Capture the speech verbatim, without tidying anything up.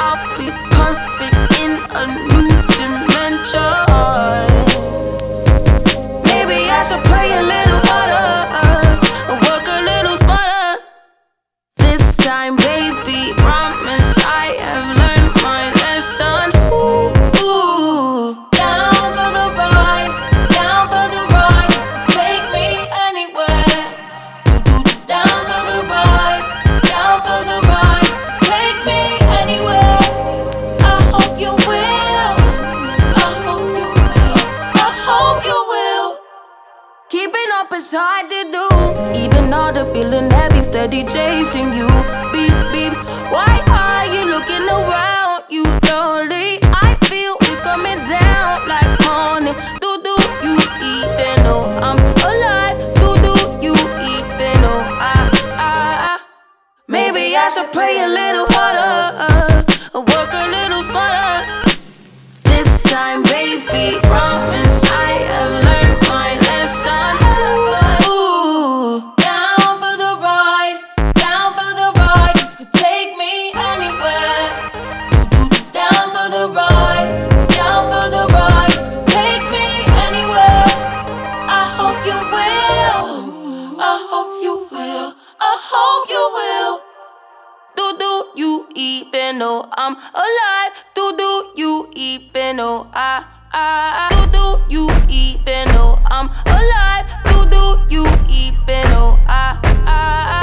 I'll be perfect in a new dimension. Maybe I should pray a little harder, work a little smarter. This time, baby, promise I have learned my lesson. Ooh, ooh. Down for the ride, down for the ride. Take me anywhere. Do do down for the ride, down for the ride. Take me anywhere. I hope you will. I hope you will. I hope you will. Keeping up is hard to do. Even harder, feeling heavy, steady chasing you. Beep, beep. Why are you looking around? You lonely. I feel you coming down like honey. Do do you even know I'm alive? Do do you even know I, I, I maybe I should pray a little harder, work a little smarter. This time, baby, promise I have learned my lesson. Ooh, down for the ride, down for the ride. You could take me anywhere. Do do down for the ride, down for the ride. You could take me anywhere. I hope you will. I hope you will. I hope you will. Do do you even know I'm alive? Do do you even know I, I, I do do you even know I'm alive? Do do you even know I, I, I